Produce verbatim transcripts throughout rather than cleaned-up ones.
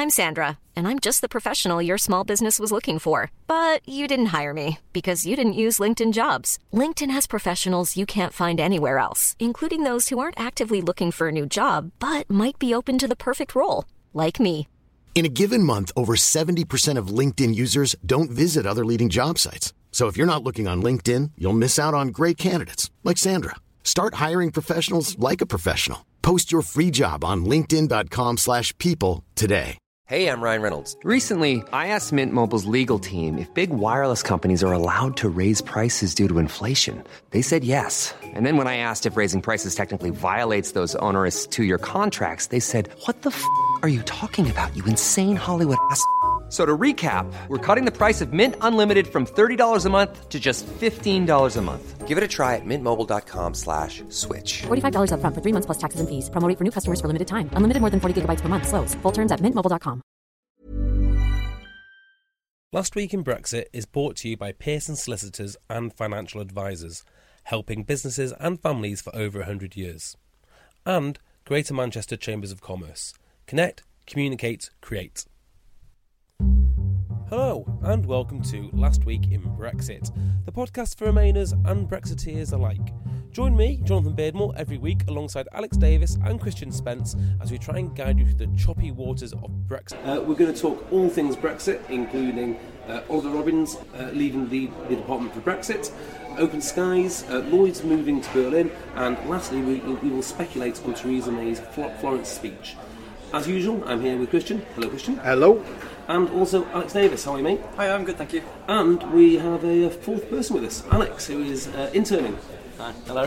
I'm Sandra, and I'm just the professional your small business was looking for. But you didn't hire me because you didn't use LinkedIn Jobs. LinkedIn has professionals you can't find anywhere else, including those who aren't actively looking for a new job, but might be open to the perfect role, like me. In a given month, over seventy percent of LinkedIn users don't visit other leading job sites. So if you're not looking on LinkedIn, you'll miss out on great candidates like Sandra. Start hiring professionals like a professional. Post your free job on linkedin dot com slash people today. Hey, I'm Ryan Reynolds. Recently, I asked Mint Mobile's legal team if big wireless companies are allowed to raise prices due to inflation. They said yes. And then when I asked if raising prices technically violates those onerous two-year contracts, they said, what the f*** are you talking about, you insane Hollywood ass f- So to recap, we're cutting the price of Mint Unlimited from thirty dollars a month to just fifteen dollars a month. Give it a try at mintmobile.com slash switch. forty-five dollars up front for three months plus taxes and fees. Promo rate for new customers for limited time. Unlimited more than forty gigabytes per month. Slows full terms at mint mobile dot com. Last Week in Brexit is brought to you by Pearson Solicitors and Financial Advisors, helping businesses and families for over one hundred years. And Greater Manchester Chambers of Commerce. Connect, communicate, create. Hello, and welcome to Last Week in Brexit, the podcast for Remainers and Brexiteers alike. Join me, Jonathan Beardmore, every week alongside Alex Davis and Christian Spence as we try and guide you through the choppy waters of Brexit. Uh, we're going to talk all things Brexit, including uh, Oliver Robbins uh, leaving the, the Department for Brexit, Open Skies, uh, Lloyd's moving to Berlin, and lastly we, we will speculate on Theresa May's Florence speech. As usual, I'm here with Christian. Hello, Christian. Hello. And also Alex Davis. How are you, mate? Hi, I'm good, thank you. And we have a fourth person with us, Alex, who is uh, interning. Hi, hello.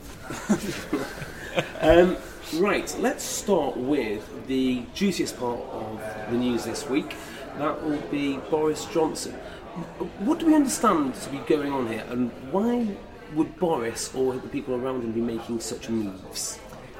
um, right, let's start with the juiciest part of the news this week. That will be Boris Johnson. What do we understand to be going on here, and why would Boris or the people around him be making such moves?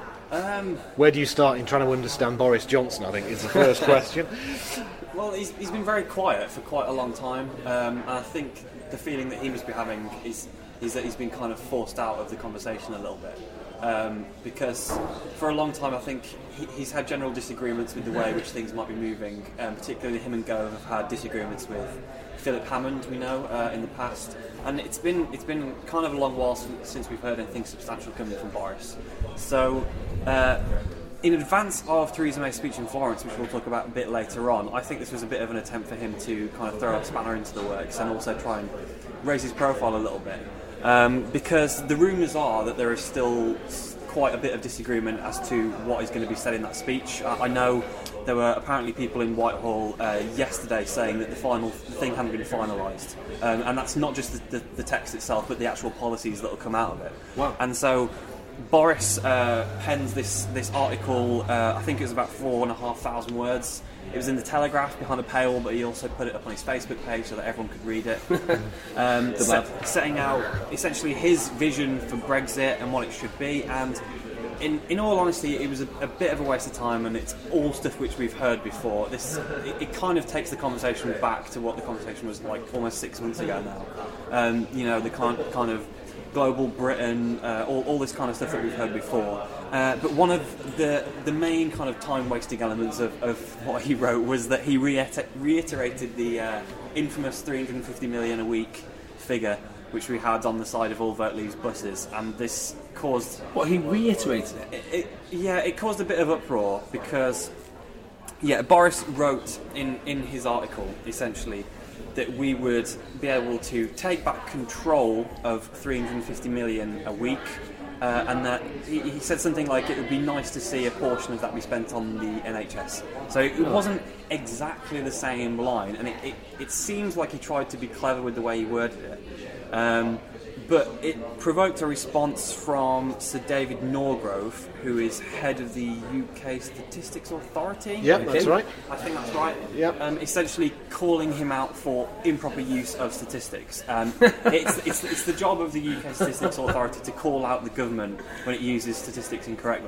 Um, Where do you start in trying to understand Boris Johnson, I think, is the first question. Well, he's, he's been very quiet for quite a long time, um, and I think the feeling that he must be having is, is that he's been kind of forced out of the conversation a little bit. Um, because for a long time I think he, he's had general disagreements with the way which things might be moving, um, particularly him and Gove have had disagreements with Philip Hammond, we know, uh, in the past, and it's been it's been kind of a long while since, since we've heard anything substantial coming from Boris. So uh, in advance of Theresa May's speech in Florence, which we'll talk about a bit later on, I think this was a bit of an attempt for him to kind of throw a spanner into the works and also try and raise his profile a little bit. Um, because the rumours are that there is still quite a bit of disagreement as to what is going to be said in that speech. I, I know there were apparently people in Whitehall uh, yesterday saying that the final thing hadn't been finalised, um, and that's not just the, the, the text itself, but the actual policies that will come out of it. Wow. And so Boris uh, pens this this article. Uh, I think it was about four and a half thousand words. It was in the Telegraph behind a paywall, but he also put it up on his Facebook page so that everyone could read it. um, set, setting out essentially his vision for Brexit and what it should be. And in in all honesty, it was a, a bit of a waste of time, and it's all stuff which we've heard before. This it, it kind of takes the conversation back to what the conversation was like almost six months ago now. Um, you know, the kind kind of global Britain, uh, all, all this kind of stuff that we've heard before. Uh, but one of the the main kind of time-wasting elements of, of what he wrote was that he reiter- reiterated the uh, infamous three hundred fifty million a week figure, which we had on the side of all Vote Leaves buses, and this caused... What, he reiterated it? it, it yeah, it caused a bit of uproar, because yeah, Boris wrote in, in his article, essentially, that we would be able to take back control of three hundred fifty million a week, uh, and that he, he said something like it would be nice to see a portion of that be spent on the N H S. So it wasn't exactly the same line, and it, it, it seems like he tried to be clever with the way he worded it. Um, but it provoked a response from Sir David Norgrove, who is head of the U K Statistics Authority. Yeah, that's right. I think that's right. Yep. Um, essentially calling him out for improper use of statistics. Um, it's, it's, it's the job of the U K Statistics Authority to call out the government when it uses statistics incorrectly.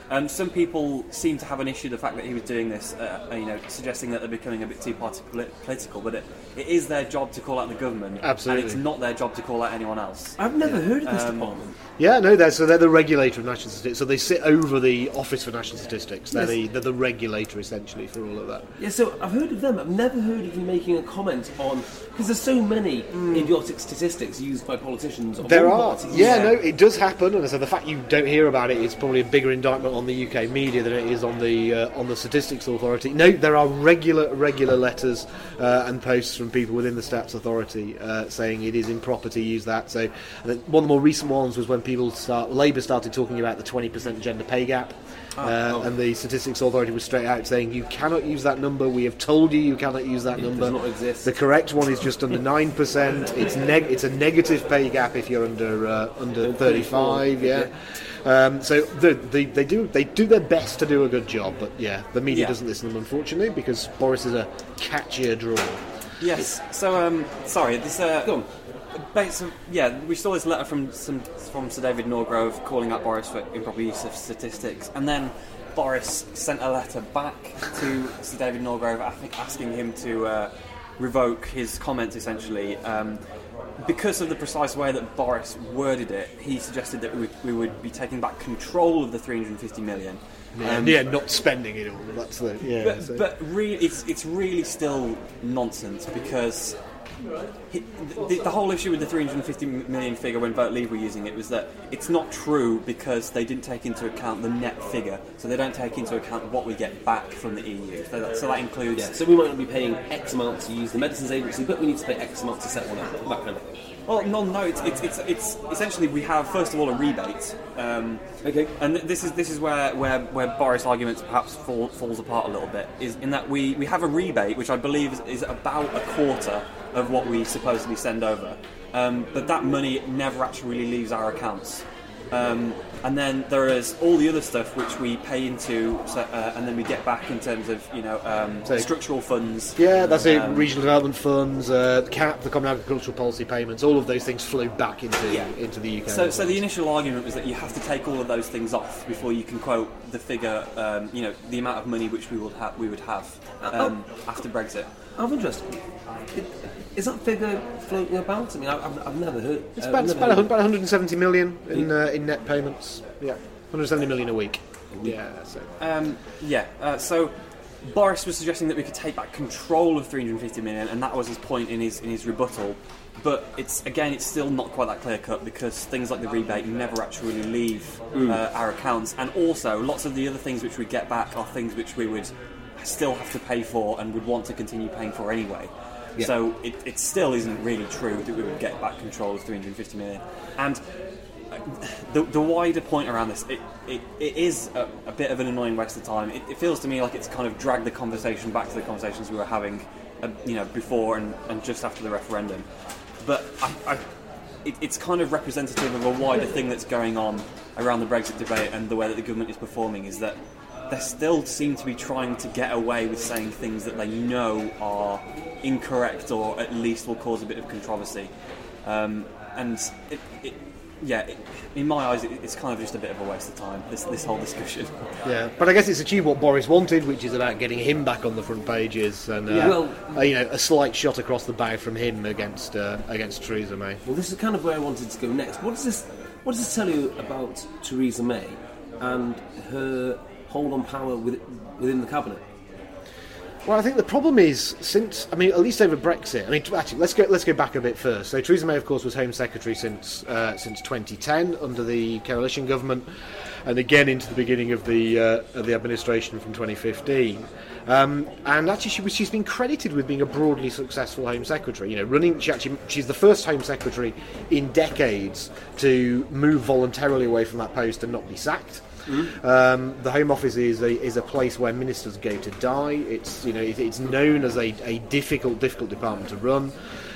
Um, some people seem to have an issue with the fact that he was doing this, uh, you know, suggesting that they're becoming a bit too party political. But it, it is their job to call out the government, Absolutely. and it's not their job to call out anyone else. I've never Yeah. heard of this Um, department. Yeah, no, they're, so they're the regulator of national statistics. So they sit over the Office for National Statistics. They're, Yes. the, they're the regulator, essentially, for all of that. Yeah, so I've heard of them. I've never heard of them making a comment on, because there's so many idiotic statistics used by politicians. Of There all are. parties. Yeah, no, it does happen, and so the fact you don't hear about it is probably a bigger indictment on the U K media than it is on the uh, on the Statistics Authority. No, there are regular regular letters uh, and posts from people within the Stats Authority uh, saying it is improper to use that. So, I think one of the more recent ones was when people start Labour started talking about the twenty percent gender pay gap. Uh, oh. And the Statistics Authority was straight out saying you cannot use that number. We have told you you cannot use that It number. does not exist. The correct one is just under nine percent. It's neg- It's a negative pay gap if you're under uh, under thirty-five. Yeah. Um, so the, the, they do they do their best to do a good job, but yeah, the media Yeah. doesn't listen to them, unfortunately, because Boris is a catchier draw. Yes. So, um, sorry, this. Uh, Go on. Base of, yeah, we saw this letter from some from Sir David Norgrove calling out Boris for improper use of statistics, and then Boris sent a letter back to Sir David Norgrove, I think, asking him to uh, revoke his comments. Essentially, um, because of the precise way that Boris worded it, he suggested that we would, we would be taking back control of the three hundred fifty million. Yeah, Um, yeah, not spending it all. That's the yeah. But, so- but really, it's it's really still nonsense because he, the, the whole issue with the three hundred fifty million figure when Vote Leave were using it was that it's not true because they didn't take into account the net figure, so they don't take into account what we get back from the E U. So that, so that includes. Yeah, so we might not be paying X amount to use the Medicines Agency, but we need to pay X amount to set one up, that kind of thing. Well, no, no. It's, it's it's it's essentially we have first of all a rebate. Um, Okay. And this is this is where where, where Boris' arguments perhaps fall, falls apart a little bit. Is in that we, we have a rebate which I believe is, is about a quarter of what we supposedly send over, um, but that money never actually really leaves our accounts. Um, and then there is all the other stuff which we pay into, so, uh, and then we get back in terms of you know um, So- structural funds. yeah, that's it. um, Regional development funds, uh, the C A P, the Common Agricultural Policy payments, all of those things flow back into Yeah. into the U K. So, so the initial argument was that you have to take all of those things off before you can quote the figure, um, you know, the amount of money which we would have, we would have um, after Brexit. Out of interest, it, is that figure floating about? I mean, I, I've, I've never heard. It's uh, about, I've it's never about, heard- about one hundred seventy million in uh, in net payments. Yeah, one hundred seventy million a week. Yeah, so. Um, yeah. Uh, so Boris was suggesting that we could take back control of three hundred fifty million, and that was his point in his in his rebuttal. But it's again, it's still not quite that clear cut because things like the rebate never actually leave uh, our accounts, and also lots of the other things which we get back are things which we would still have to pay for and would want to continue paying for anyway. Yeah. So it, it still isn't really true that we would get back control of three hundred fifty million. And uh, the, the wider point around this, it, it, it is a, a bit of an annoying waste of time. It, it feels to me like it's kind of dragged the conversation back to the conversations we were having, uh, you know, before and, and just after the referendum. But I, I, it, it's kind of representative of a wider thing that's going on around the Brexit debate and the way that the government is performing, is that they still seem to be trying to get away with saying things that they know are incorrect or at least will cause a bit of controversy. Um, and it, it, yeah, it, in my eyes, it, it's kind of just a bit of a waste of time, this, this whole discussion. Yeah, but I guess it's achieved what Boris wanted, which is about getting him back on the front pages, and uh, Yeah, well- uh, you know, a slight shot across the bow from him against uh, against Theresa May. Well, this is kind of where I wanted to go next. What does this? What does this tell you about Theresa May and her hold on power with, within the cabinet? Well, I think the problem is, since I mean, at least over Brexit. I mean, actually, let's go let's go back a bit first. So Theresa May, of course, was Home Secretary since uh, since twenty ten under the coalition government, and again into the beginning of the uh, of the administration from twenty fifteen. Um, and actually, she was, she's been credited with being a broadly successful Home Secretary. You know, running. She actually she's the first Home Secretary in decades to move voluntarily away from that post and not be sacked. Mm. Um, the Home Office is a is a place where ministers go to die. It's you know it, it's known as a, a difficult difficult department to run.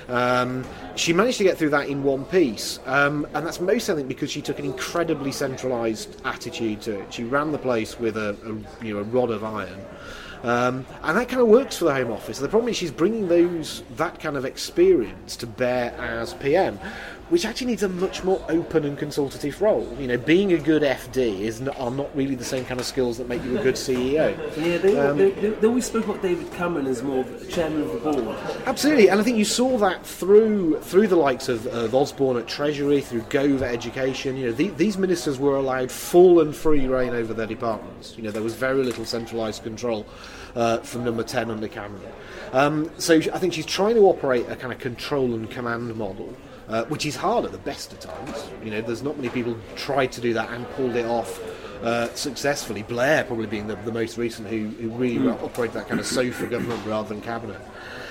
Um, she managed to get through that in one piece, um, and that's mostly I think because she took an incredibly centralised attitude to it. She ran the place with a, a you know a rod of iron. Um, and that kind of works for the Home Office. The problem is she's bringing those that kind of experience to bear as P M. which actually needs a much more open and consultative role. You know, being a good F D is not, are not really the same kind of skills that make you a good C E O. Yeah, they, um, they, they, they always spoke about David Cameron as more of the chairman of the board. Absolutely, and I think you saw that through through the likes of, of Osborne at Treasury, through Gove at Education. You know, the, these ministers were allowed full and free rein over their departments. You know, there was very little centralised control uh, from number ten under Cameron. Um, so I think she's trying to operate a kind of control and command model. Uh, which is hard at the best of times. You know, there's not many people tried to do that and pulled it off uh, successfully. Blair probably being the, the most recent who, who really mm. operated that kind of sofa government rather than cabinet.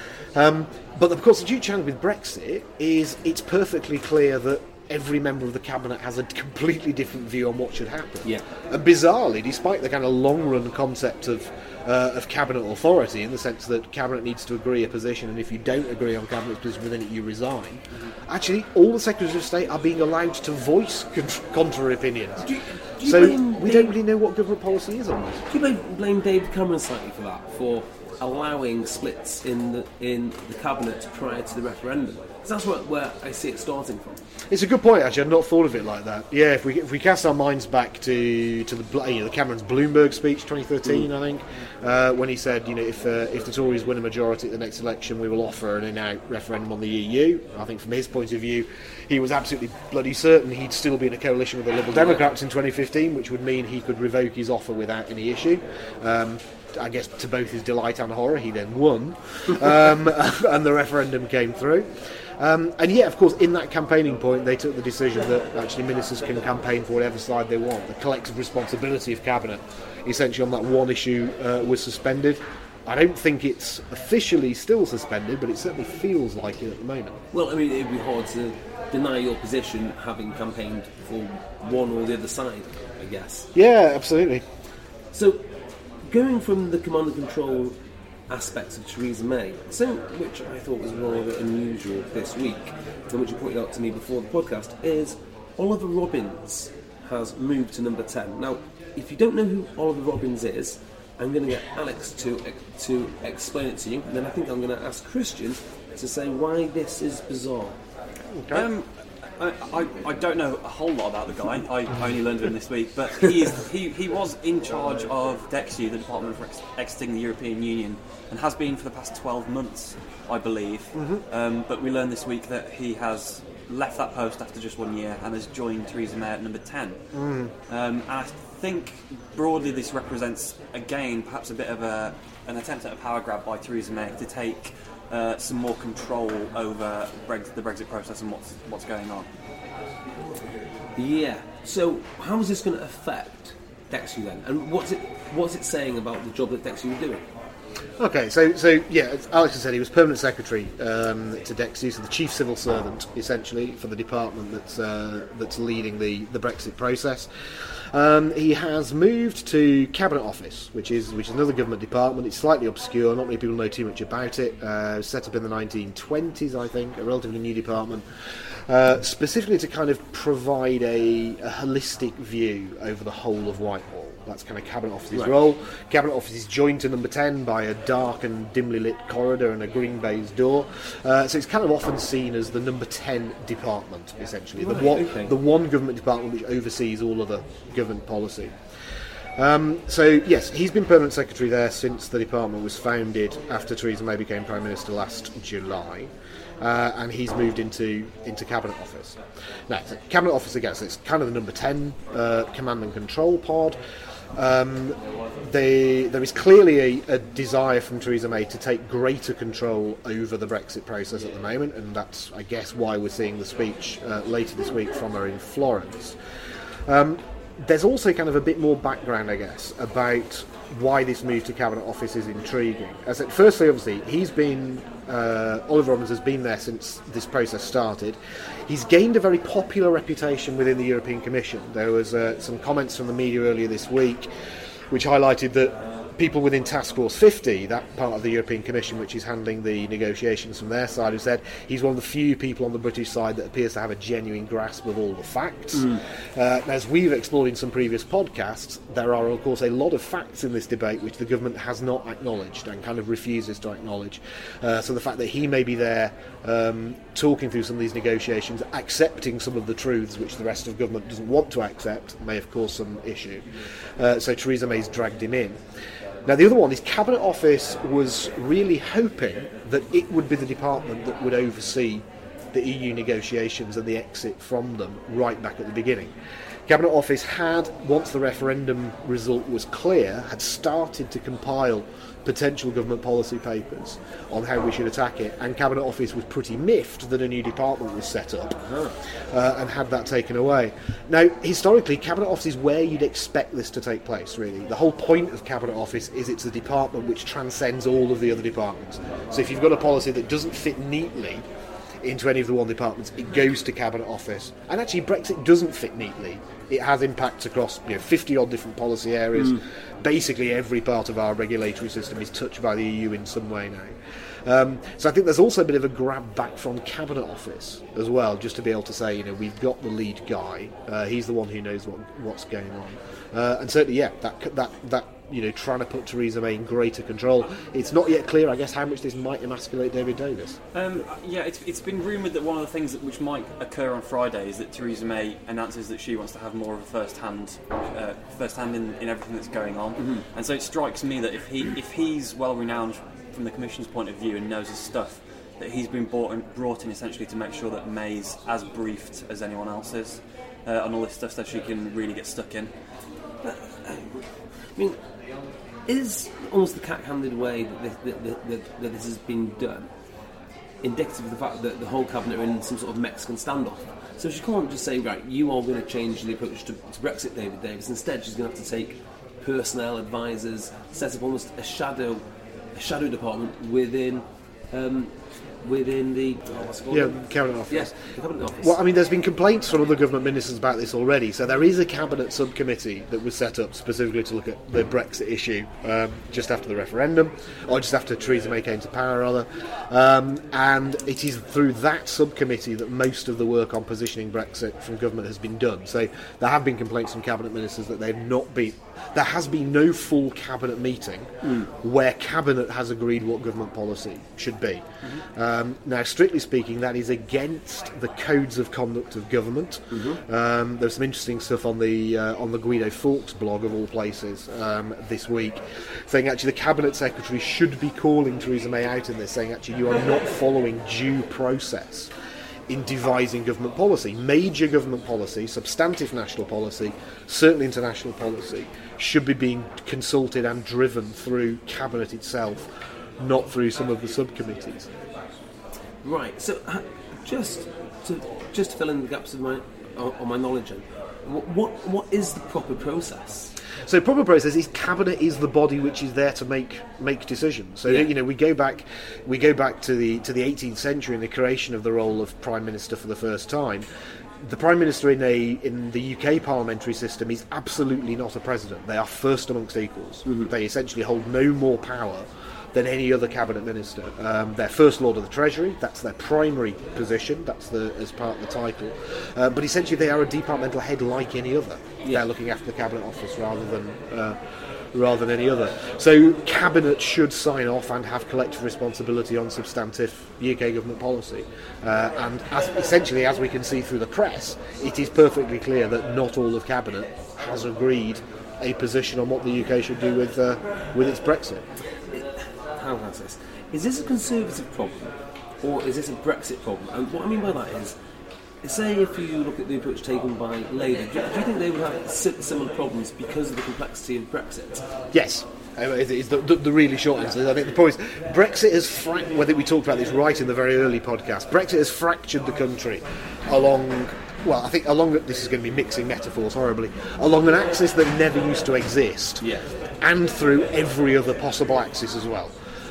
Um, but of course the huge challenge with Brexit is it's perfectly clear that every member of the cabinet has a completely different view on what should happen. Yeah. And bizarrely, despite the kind of long-run concept of uh, of cabinet authority, in the sense that cabinet needs to agree a position, and if you don't agree on cabinet's position within it, you resign. Mm-hmm. Actually, all the secretaries of state are being allowed to voice con- contrary opinions. Do you, do you so we Dave, don't really know what government policy is on this. Do you blame David Cameron slightly for that, for allowing splits in the in the cabinet prior to the referendum? Because that's where, where I see it starting from. It's a good point, actually. I've not thought of it like that. Yeah, if we if we cast our minds back to to the you know the Cameron's Bloomberg speech twenty thirteen, mm. I think, uh, when he said, you know, if uh, if the Tories win a majority at the next election, we will offer an in-out referendum on the E U. I think from his point of view, he was absolutely bloody certain he'd still be in a coalition with the Liberal Democrats in twenty fifteen, which would mean he could revoke his offer without any issue. Um, I guess to both his delight and horror, he then won, um, and the referendum came through. Um, and yet, of course, in that campaigning point, they took the decision that actually ministers can campaign for whatever side they want. The collective responsibility of cabinet, essentially on that one issue, uh, was suspended. I don't think it's officially still suspended, but it certainly feels like it at the moment. Well, I mean, it'd be hard to deny your position having campaigned for one or the other side, I guess. Yeah, absolutely. So, going from the command and control aspects of Theresa May, something which I thought was rather unusual this week, and which you pointed out to me before the podcast, is Oliver Robbins has moved to number ten. Now, if you don't know who Oliver Robbins is, I'm going to get Alex to to explain it to you, and then I think I'm going to ask Christian to say why this is bizarre. Okay. Um, I, I, I don't know a whole lot about the guy. I only learned of him this week, but he is he, he was in charge of DExEU, the Department for Ex- Exiting the European Union, and has been for the past twelve months, I believe. Mm-hmm. Um, but we learned this week that he has left that post after just one year and has joined Theresa May at number ten. Mm. Um, and I think broadly this represents, again, perhaps a bit of a an attempt at a power grab by Theresa May to take Uh, some more control over Brexit, the Brexit process and what's what's going on. Yeah. So how is this going to affect DExEU then? And what's it what's it saying about the job that DExEU are doing? Okay, so so yeah, as Alex has said, he was permanent secretary um, to DExEU, so the chief civil servant essentially for the department that's uh, that's leading the, the Brexit process. Um, he has moved to Cabinet Office, which is which is another government department. It's slightly obscure, not many people know too much about it. Uh, set up in the nineteen twenties, I think, a relatively new department, uh, specifically to kind of provide a, a holistic view over the whole of Whitehall. That's kind of Cabinet Office's right. role. Cabinet Office is joined to number ten by a dark and dimly lit corridor and a green baize door. Uh, so it's kind of often seen as the number ten department, essentially. Right, the, one, okay. the one government department which oversees all other government policy. Um, so, yes, he's been permanent secretary there since the department was founded after Theresa May became Prime Minister last July. Uh, and he's moved into into Cabinet Office. Now, so Cabinet Office, again, so it's kind of the number ten uh, command and control pod. Um, they, there is clearly a, a desire from Theresa May to take greater control over the Brexit process at the moment, and that's, I guess, why we're seeing the speech uh, later this week from her in Florence. Um, there's also kind of a bit more background, I guess, about why this move to Cabinet Office is intriguing. As it, firstly, obviously, he's been uh, Oliver Robbins has been there since this process started. He's gained a very popular reputation within the European Commission. There was uh, some comments from the media earlier this week which highlighted that people within Task Force fifty, that part of the European Commission which is handling the negotiations from their side, who said he's one of the few people on the British side that appears to have a genuine grasp of all the facts. Mm. Uh, as we've explored in some previous podcasts, there are of course a lot of facts in this debate which the government has not acknowledged and kind of refuses to acknowledge. Uh, so the fact that he may be there um, talking through some of these negotiations, accepting some of the truths which the rest of government doesn't want to accept, may have caused some issue. Uh, so Theresa May's dragged him in. Now, the other one is Cabinet Office was really hoping that it would be the department that would oversee the E U negotiations and the exit from them right back at the beginning. Cabinet Office had, once the referendum result was clear, had started to compile potential government policy papers on how we should attack it, and Cabinet Office was pretty miffed that a new department was set up uh, and had that taken away. Now, historically, Cabinet Office is where you'd expect this to take place, really. The whole point of Cabinet Office is it's a department which transcends all of the other departments. So if you've got a policy that doesn't fit neatly into any of the one departments, it goes to Cabinet Office. And actually, Brexit doesn't fit neatly. It has impacts across, you know, fifty odd different policy areas. Mm. Basically, every part of our regulatory system is touched by the E U in some way now. Um, so I think there's also a bit of a grab back from Cabinet Office as well, just to be able to say, you know, we've got the lead guy. Uh, he's the one who knows what what's going on. Uh, and certainly, yeah, that that that. you know, trying to put Theresa May in greater control. It's not yet clear, I guess, how much this might emasculate David Davis. Um, yeah, it's, it's been rumoured that one of the things that, which might occur on Friday is that Theresa May announces that she wants to have more of a first-hand, uh, first-hand in, in everything that's going on. Mm-hmm. And so it strikes me that if he if he's well-renowned from the Commission's point of view and knows his stuff, that he's been brought in, brought in essentially to make sure that May's as briefed as anyone else is uh, on all this stuff, so she can really get stuck in. But, uh, I mean, is almost the cat-handed way that this, that, that, that, that this has been done indicative of the fact that the whole cabinet are in some sort of Mexican standoff? So she can't just say, right, you are going to change the approach to, to Brexit, David Davis. Instead, she's going to have to take personnel advisors, set up almost a shadow, a shadow department within. Um, within the oh, what's it called? Yeah, Cabinet Office. Yes, the Cabinet Office. Well, I mean, there's been complaints from other government ministers about this already. So there is a Cabinet subcommittee that was set up specifically to look at the Brexit issue um, just after the referendum, or just after Theresa May came to power, rather. Um, and it is through that subcommittee that most of the work on positioning Brexit from government has been done. So there have been complaints from Cabinet ministers that they've not been. There has been no full Cabinet meeting mm. where Cabinet has agreed what government policy should be. Mm-hmm. Um, now, strictly speaking, that is against the codes of conduct of government. Mm-hmm. Um, there's some interesting stuff on the uh, on the Guido Fawkes blog, of all places, um, this week, saying actually the Cabinet Secretary should be calling Theresa May out in this, saying actually you are not following due process in devising government policy. Major government policy, substantive national policy, certainly international policy, should be being consulted and driven through Cabinet itself, not through some of the subcommittees. Right. So, uh, just to just to fill in the gaps of my on, on my knowledge, what, what what is the proper process? So proper process is Cabinet is the body which is there to make make decisions. So yeah. you know we go back we go back to the to the eighteenth century and the creation of the role of Prime Minister for the first time. The Prime Minister in a in the U K parliamentary system is absolutely not a president. They are first amongst equals. Mm-hmm. They essentially hold no more power than any other cabinet minister. Um, they're First Lord of the Treasury. That's their primary position. That's the as part of the title. Uh, but essentially, they are a departmental head like any other. Yeah. They're looking after the cabinet office rather than uh, rather than any other. So, cabinet should sign off and have collective responsibility on substantive U K government policy. Uh, and as, essentially, as we can see through the press, it is perfectly clear that not all of cabinet has agreed a position on what the U K should do with uh, with its Brexit. How has this? Is this a Conservative problem, or is this a Brexit problem? And what I mean by that is, say if you look at the approach taken by Labour, do, do you think they would have similar problems because of the complexity of Brexit? Yes. It's the, the, the really short answer. I think the point is, Brexit has fra- whether we talked about this right in the very early podcast, Brexit has fractured the country along, well, I think along, this is going to be mixing metaphors horribly, along an axis that never used to exist, yeah. and through every other possible axis as well.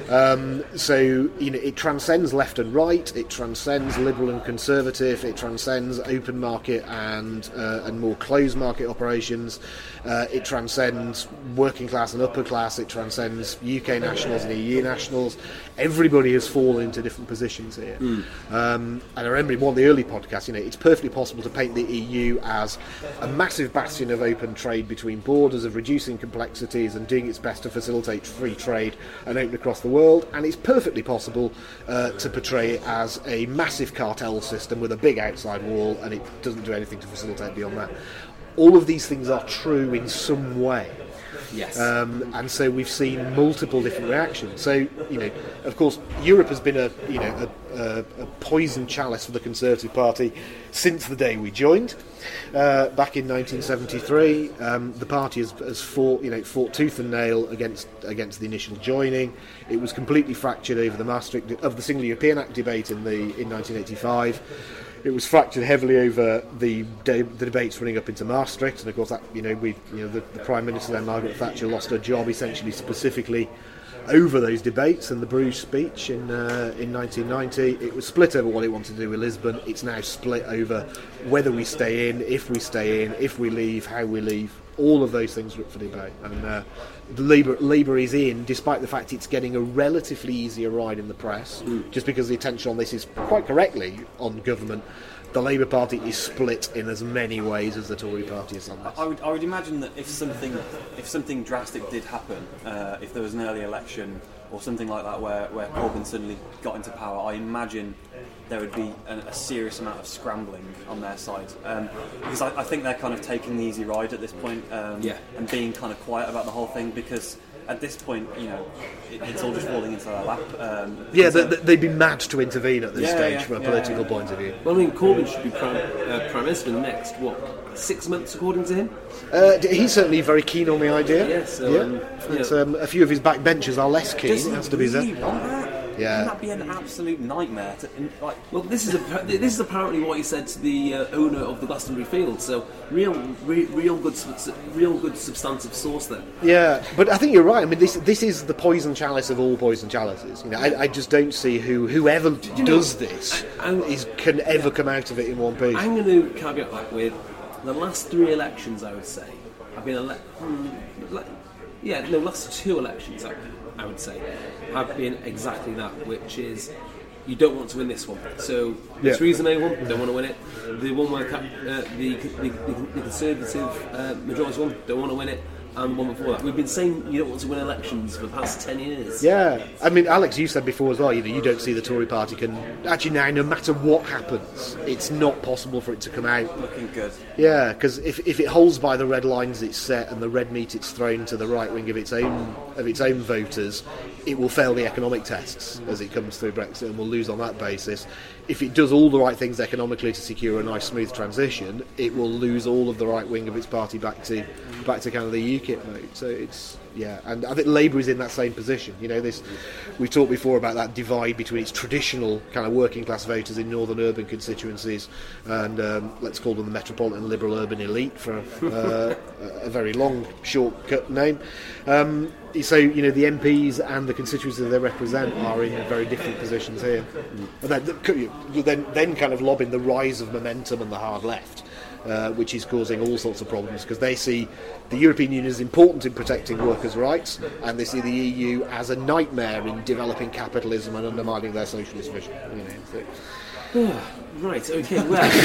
Um, so, you know, it transcends left and right, it transcends liberal and conservative, it transcends open market and uh, and more closed market operations, uh, it transcends working class and upper class, it transcends U K nationals and E U nationals. Everybody has fallen into different positions here. Mm. Um, and I remember in one of the early podcasts, you know, it's perfectly possible to paint the E U as a massive bastion of open trade between borders, of reducing complexities and doing its best to facilitate free trade and open across the world. And it's perfectly possible uh, to portray it as a massive cartel system with a big outside wall, and it doesn't do anything to facilitate beyond that. All of these things are true in some way. Yes. Um, and so we've seen multiple different reactions. So, you know, of course, Europe has been a, you know, a, a, a poison chalice for the Conservative Party since the day we joined. Uh, back in nineteen seventy-three, um, the party has, has fought, you know, fought tooth and nail against against the initial joining. It was completely fractured over the Maastricht of the Single European Act debate in the in nineteen eighty-five. It was fractured heavily over the de- the debates running up into Maastricht, and of course that, you know, we you know the, the Prime Minister then, Margaret Thatcher, lost her job essentially specifically over those debates and the Bruges speech in uh, in nineteen ninety. It was split over what it wanted to do with Lisbon. It's now split over whether we stay in, if we stay in, if we leave, how we leave. All of those things are up for debate, and uh, the Labour Labour is in, despite the fact it's getting a relatively easier ride in the press, mm. just because the attention on this is quite correctly on government. The Labour Party is split in as many ways as the Tory Party is on this. I would, I would imagine that if something, if something drastic did happen, uh, if there was an early election or something like that where, where Corbyn suddenly got into power, I imagine there would be a, a serious amount of scrambling on their side, um, because I, I think they're kind of taking the easy ride at this point, um, yeah. and being kind of quiet about the whole thing, because at this point, you know, it, it's all just falling into their lap. Um, yeah, they, they'd be mad to intervene at this yeah, stage yeah, from a yeah, political yeah. point of view. Well, I mean, Corbyn should be Prime, uh, Prime Minister in the next, what, six months, according to him? Uh, he's certainly very keen on the idea. Yes. So, yeah. um, It's, um, a few of his backbenchers are less keen, Does it has to be really said. want that? Yeah. Wouldn't that be an absolute nightmare? To, in, like, well, this is a, this is apparently what he said to the uh, owner of the Glastonbury Field. So, real, re, real good, real good substantive source there. Yeah, but I think you're right. I mean, this this is the poison chalice of all poison chalices. You know, I, I just don't see who whoever Do you does know, this I, is can ever come out of it in one piece. I'm going to caveat that with the last three elections. I would say I've been ele- hmm, le- yeah, no, last two elections. I, I would say have been exactly that, which is you don't want to win this one. So the yeah. Theresa May one, don't want to win it. The one where uh, the, the, the Conservative uh, majority one, don't want to win it. And the one before that. We've been saying you don't want to win elections for the past ten years. Yeah, I mean, Alex, you said before as well, you know, you don't see the Tory party can... Actually now, no matter what happens, it's not possible for it to come out. Looking good. Yeah, because if, if it holds by the red lines it's set and the red meat it's thrown to the right wing of its own of its own voters, it will fail the economic tests as it comes through Brexit and will lose on that basis. If it does all the right things economically to secure a nice smooth transition, it will lose all of the right wing of its party back to back to kind of the U KIP mode. So it's yeah, and I think Labour is in that same position. You know, this we've talked before about that divide between its traditional kind of working class voters in northern urban constituencies and um, let's call them the metropolitan liberal urban elite for uh, a very long shortcut name. Um, so you know the M Ps and the constituencies they represent are in very different positions here, and then, then then kind of lobbing the rise of momentum and the hard left. Uh, which is causing all sorts of problems because they see the European Union as important in protecting workers' rights and they see the E U as a nightmare in developing capitalism and undermining their socialist vision. You know, so. Right, okay,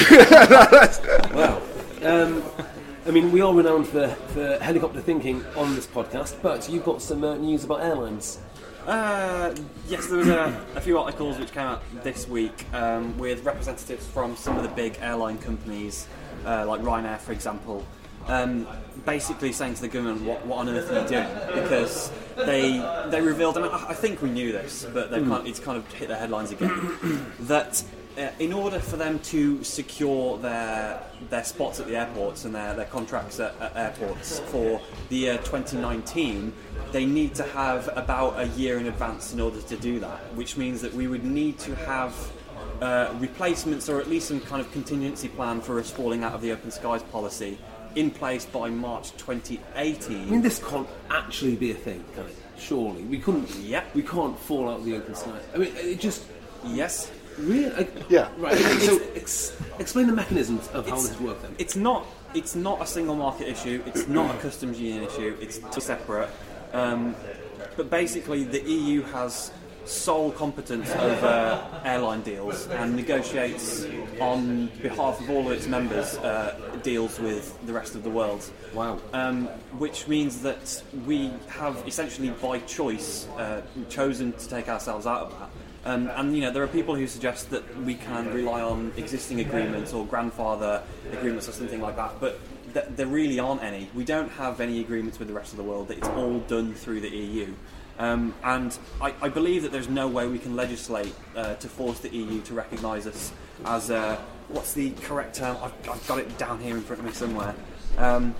well, well um, I mean, we are renowned for, for helicopter thinking on this podcast, but you've got some uh, news about airlines. Uh, yes, there was a, a few articles which came out this week um, with representatives from some of the big airline companies, uh, like Ryanair, for example, um, basically saying to the government, what, what on earth are you doing? Because they they revealed, and I, I think we knew this, but mm. kind of, it's kind of hit the headlines again, that uh, in order for them to secure their their spots at the airports and their, their contracts at, at airports for the year twenty nineteen, they need to have about a year in advance in order to do that, which means that we would need to have uh, replacements or at least some kind of contingency plan for us falling out of the Open Skies policy in place by March twenty eighteen. I mean, this can't actually be a thing, can it? surely. We couldn't. Yep. We can't fall out of the open sky. I mean, it just. Yes. Really? I, Yeah. Right. Okay, so ex- explain the mechanisms of how It's- this works then. It's not. It's not a single market issue. It's not a customs union issue. It's two separate. Um, but basically, the E U has sole competence over airline deals and negotiates on behalf of all of its members uh, deals with the rest of the world. Wow. Um, which means that we have essentially by choice uh, chosen to take ourselves out of that. Um, and you know there are people who suggest that we can rely on existing agreements or grandfather agreements or something like that, but th- there really aren't any. We don't have any agreements with the rest of the world. It's all done through the E U. Um, and I, I believe that there's no way we can legislate uh, to force the E U to recognise us as uh, what's the correct term? I've, I've got it down here in front of me somewhere. Um,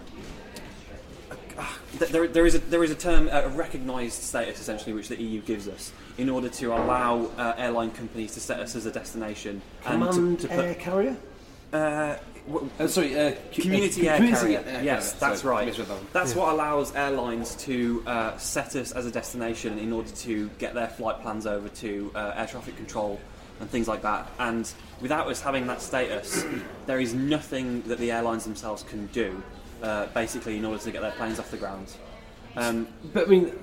There, there is a there is a term, a recognised status, essentially, which the E U gives us in order to allow uh, airline companies to set us as a destination Command and to, to put. air carrier? Uh, w- Uh, sorry, uh, cu- Community uh, air community carrier. air Yes, carrier. that's Sorry, right. misread that one. That's what allows airlines to uh, set us as a destination in order to get their flight plans over to uh, air traffic control and things like that. And without us having that status, there is nothing that the airlines themselves can do, uh, basically, in order to get their planes off the ground. Um, But I mean,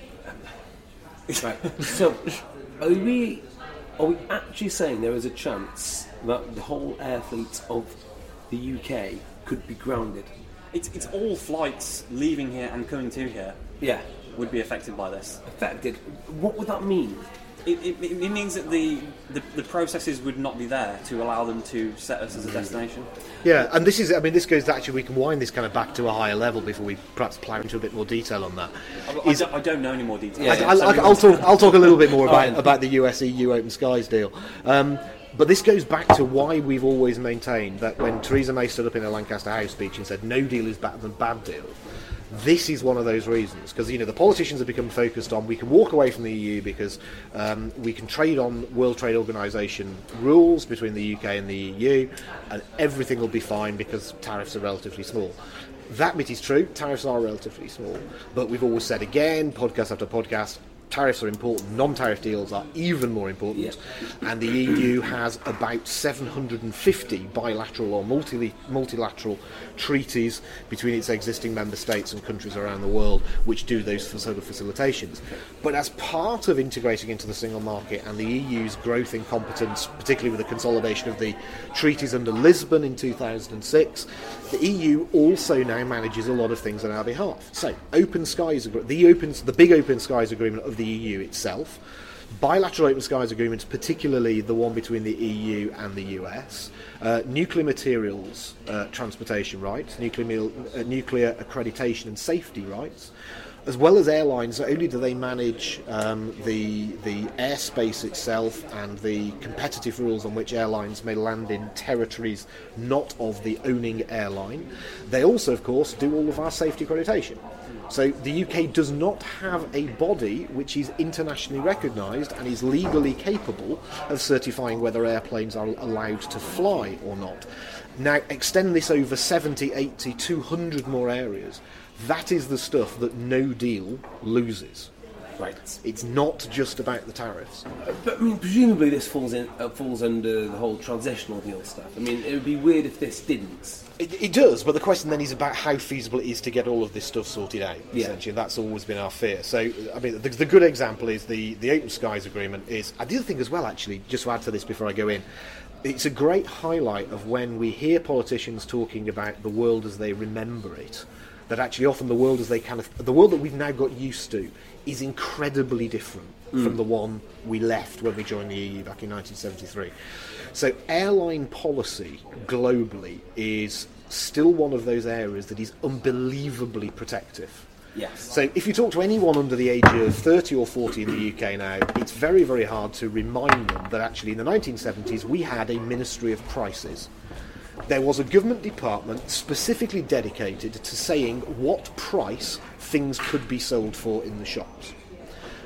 right. So, are we are we actually saying there is a chance that the whole air fleet of the U K could be grounded? it's, it's all flights leaving here and coming to here Yeah. would be affected by this. Affected. What would that mean? It, it, it means that the, the the processes would not be there to allow them to set us as a destination. Yeah, and this is, I mean, this goes actually, we can wind this kind of back to a higher level before we perhaps plough into a bit more detail on that. I, I, don't, I don't know any more details. Yeah, I, I, So we- I'll talk. I'll talk a little bit more about Alright. about the U S E U Open Skies deal. Um, but this goes back to why we've always maintained that when Theresa May stood up in her Lancaster House speech and said no deal is better than bad deal, this is one of those reasons, because you know the politicians have become focused on we can walk away from the E U because um, we can trade on World Trade Organisation rules between the U K and the E U, and everything will be fine because tariffs are relatively small. That bit is true, tariffs are relatively small, but we've always said again, podcast after podcast, tariffs are important, non-tariff deals are even more important, Yeah. and the E U has about seven hundred fifty bilateral or multi- multilateral treaties between its existing member states and countries around the world which do those sort of facilitations. But as part of integrating into the single market and the E U's growth in competence, particularly with the consolidation of the treaties under Lisbon in two thousand six, the E U also now manages a lot of things on our behalf. So, Open Skies, the open, the big Open Skies agreement of the E U itself, bilateral Open Skies agreements, particularly the one between the E U and the U S, uh, nuclear materials uh, transportation rights, nuclear, mil- uh, nuclear accreditation and safety rights, as well as airlines. Not only do they manage um, the the airspace itself and the competitive rules on which airlines may land in territories not of the owning airline, they also, of course, do all of our safety accreditation. So the U K does not have a body which is internationally recognised and is legally capable of certifying whether airplanes are allowed to fly or not. Now, extend this over seventy, eighty, two hundred more areas. That is the stuff that no deal loses. Right. It's not just about the tariffs. But I mean, presumably this falls in uh, falls under the whole transitional deal stuff. I mean, it would be weird if this didn't. It, it does, but the question then is about how feasible it is to get all of this stuff sorted out, Yeah. essentially, and that's always been our fear. So, I mean, the, the good example is the, the Open Skies Agreement is, I do think as well, actually, just to add to this before I go in, it's a great highlight of when we hear politicians talking about the world as they remember it, that actually often the world as they kind of, the world that we've now got used to is incredibly different mm. from the one we left when we joined the E U back in nineteen seventy-three. So airline policy globally is still one of those areas that is unbelievably protective. Yes. So if you talk to anyone under the age of thirty or forty in the U K now, it's very, very hard to remind them that actually in the nineteen seventies we had a Ministry of Prices. There was a government department specifically dedicated to saying what price things could be sold for in the shops.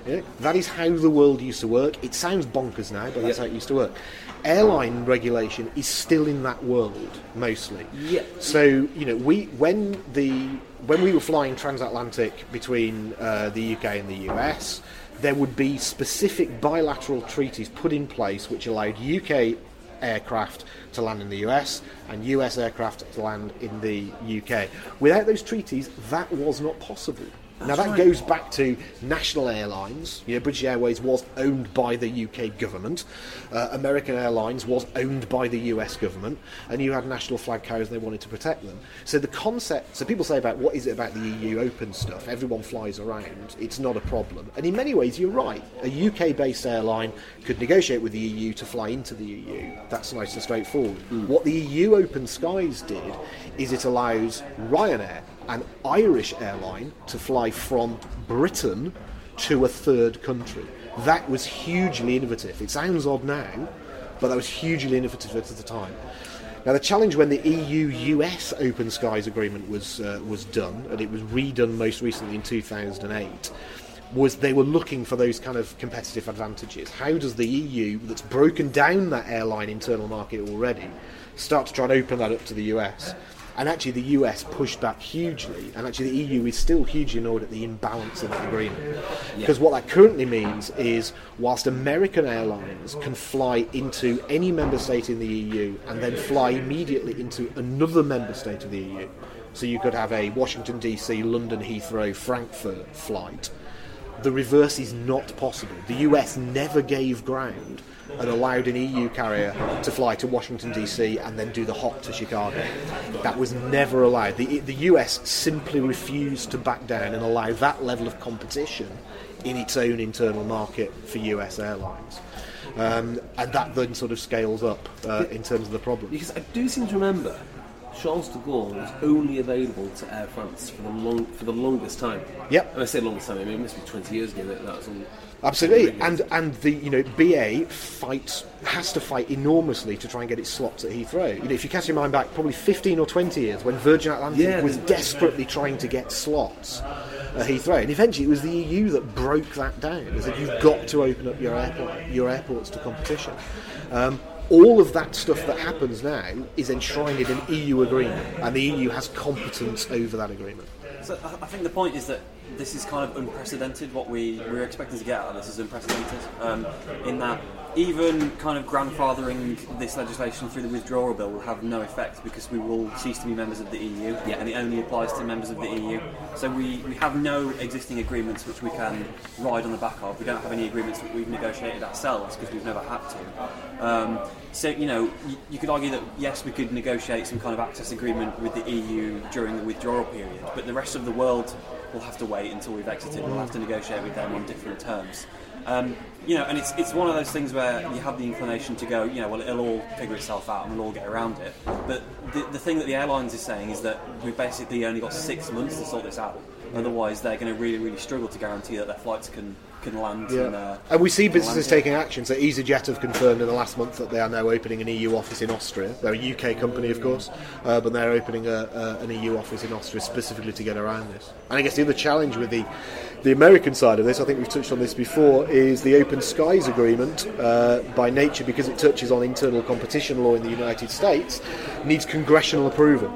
Yeah? That is how the world used to work. It sounds bonkers now, but that's Yeah. how it used to work. Airline regulation is still in that world mostly. Yeah. So you know, we when the when we were flying transatlantic between uh, the U K and the U S, there would be specific bilateral treaties put in place which allowed U K aircraft to land in the U S and U S aircraft to land in the U K. Without those treaties, that was not possible. Now that right. goes back to national airlines. You know, British Airways was owned by the U K government. Uh, American Airlines was owned by the U S government, and you had national flag carriers, and they wanted to protect them. So the concept. So people say about what is it about the E U open stuff? Everyone flies around. It's not a problem. And in many ways, you're right. A U K-based airline could negotiate with the E U to fly into the E U. That's nice and straightforward. Mm. What the E U Open Skies did is it allows Ryanair, an Irish airline, to fly from Britain to a third country. That was hugely innovative. It sounds odd now, but that was hugely innovative at the time. Now the challenge when the E U U S Open Skies Agreement was uh, was done, and it was redone most recently in two thousand eight, was they were looking for those kind of competitive advantages. How does the E U, that's broken down that airline internal market already, start to try and open that up to the U S? And actually the U S pushed back hugely, and actually the E U is still hugely annoyed at the imbalance in that agreement. Because yeah. what that currently means is, whilst American airlines can fly into any member state in the E U and then fly immediately into another member state of the E U, so you could have a Washington D C, London Heathrow, Frankfurt flight, the reverse is not possible. The U S never gave ground and allowed an E U carrier to fly to Washington D C and then do the hop to Chicago. That was never allowed. The, the U S simply refused to back down and allow that level of competition in its own internal market for U S airlines. Um, and that then sort of scales up uh, in terms of the problem. Because I do seem to remember Charles de Gaulle was only available to Air France for the long for the longest time. Yep. And I say longest time, I mean it must be twenty years ago that that was all. Absolutely, and and the you know B A fights has to fight enormously to try and get its slots at Heathrow. You know, if you cast your mind back, probably fifteen or twenty years when Virgin Atlantic yeah, was desperately trying to get slots at Heathrow, and eventually it was the E U that broke that down. They said you've got to open up your airport, your airports to competition. Um, all of that stuff that happens now is enshrined in an E U agreement, and the E U has competence over that agreement. So I think the point is that this is kind of unprecedented. What we we're expecting to get out of this is unprecedented. Um, in that, even kind of grandfathering this legislation through the withdrawal bill will have no effect because we will cease to be members of the E U, yeah. and it only applies to members of the E U. So we, we have no existing agreements which we can ride on the back of. We don't have any agreements that we've negotiated ourselves because we've never had to. Um, so, you know, you, you could argue that, yes, we could negotiate some kind of access agreement with the E U during the withdrawal period, but the rest of the world will have to wait until we've exited. We'll have to negotiate with them on different terms. Um, you know, and it's it's one of those things where you have the inclination to go, you know, well, it'll all figure itself out and we'll all get around it. But the, the thing that the airlines is saying is that we've basically only got six months to sort this out. Otherwise, they're going to really, really struggle to guarantee that their flights can can land. Yeah. And, uh, and we see businesses taking action. So EasyJet have confirmed in the last month that they are now opening an E U office in Austria. They're a U K company, of course, uh, but they're opening a, a, an E U office in Austria specifically to get around this. And I guess the other challenge with the the American side of this, I think we've touched on this before, is the Open Skies Agreement, uh, by nature, because it touches on internal competition law in the United States, needs congressional approval.